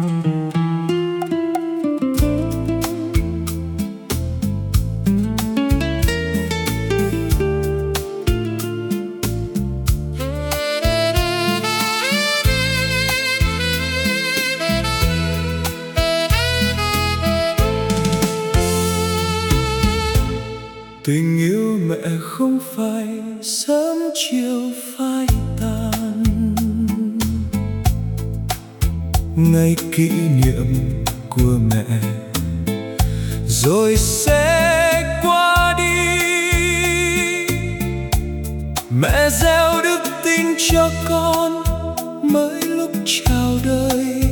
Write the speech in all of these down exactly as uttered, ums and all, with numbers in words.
Tình yêu mẹ không phải sớm chiều phai tàn, ngày kỷ niệm của mẹ rồi sẽ qua đi. Mẹ gieo đức tin cho con mới lúc chào đời.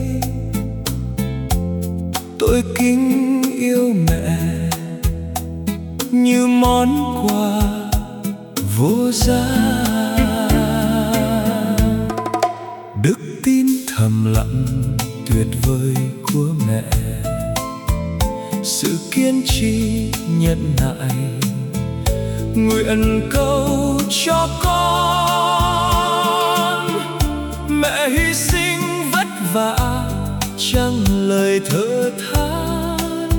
Tôi kính yêu mẹ như món quà vô giá. Đức tin thầm lặng tuyệt vời của mẹ, sự kiên trì nhẫn nại, nguyện cầu cho con. Mẹ hy sinh vất vả chẳng lời thở than,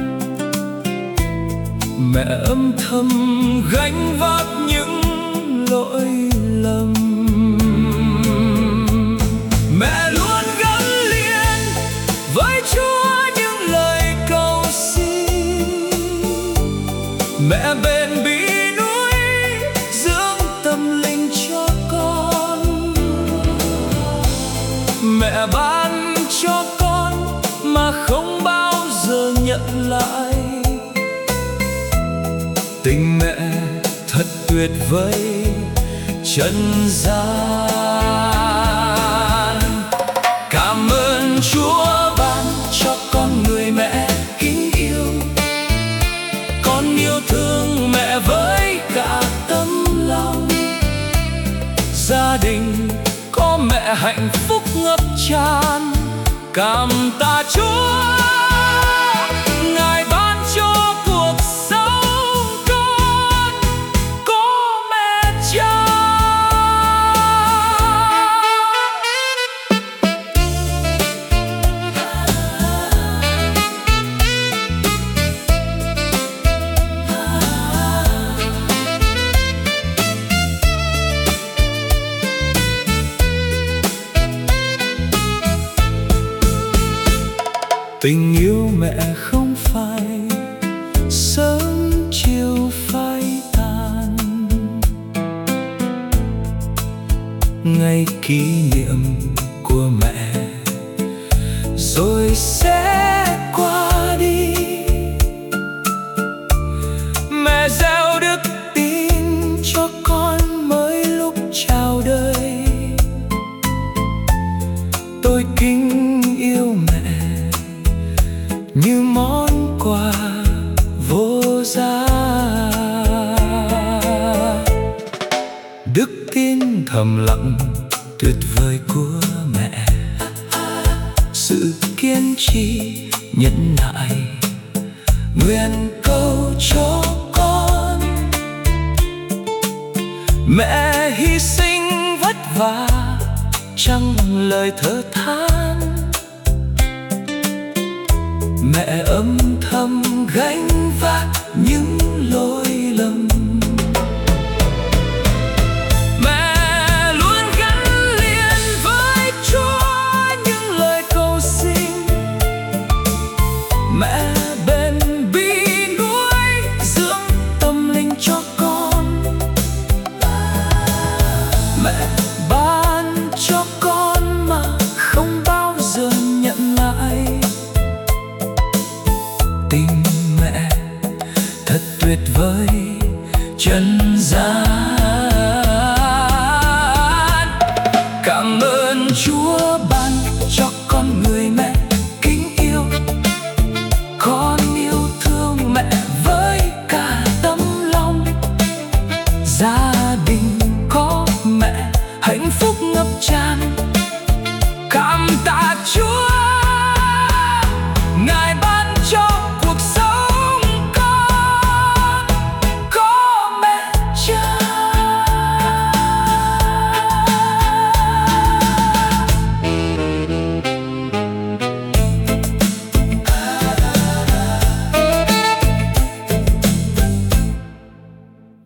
mẹ âm thầm gánh vác những lỗi lầm. Mẹ luôn gắn liền với Chúa những lời cầu xin. Mẹ bền bỉ núi dưỡng tâm linh cho con. Mẹ ban cho con mà không bao giờ nhận lại. Tình mẹ thật tuyệt vời trần gian. Cảm ơn Chúa ban cho con người mẹ kính yêu. Con yêu thương mẹ với cả tấm lòng. Gia đình có mẹ hạnh phúc ngập tràn. Cảm tạ Chúa Ngài ban cho cuộc sống con có mẹ cha. Tình yêu mẹ không phải sớm chiều phai tàn, ngày kỷ niệm của mẹ rồi sẽ qua đi. Mẹ gieo đức tin cho con mới lúc chào đời. Tôi kính yêu mẹ như món quà vô giá. Đức tin thầm lặng tuyệt vời của mẹ, sự kiên trì nhẫn nại, nguyện cầu cho con. Mẹ hy sinh vất vả chẳng lời thở than, mẹ âm thầm gánh vác những lỗi